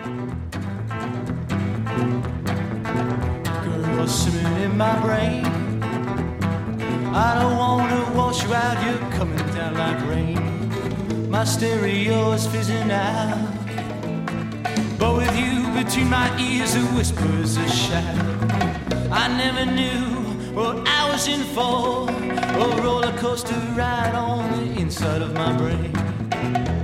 Girl, swimming in my brain. I don't wanna wash you out, you're coming down like rain. My stereo is fizzing out, but with you between my ears, a whisper's a shadow. I never knew what I was in for, a roller coaster ride on the inside of my brain.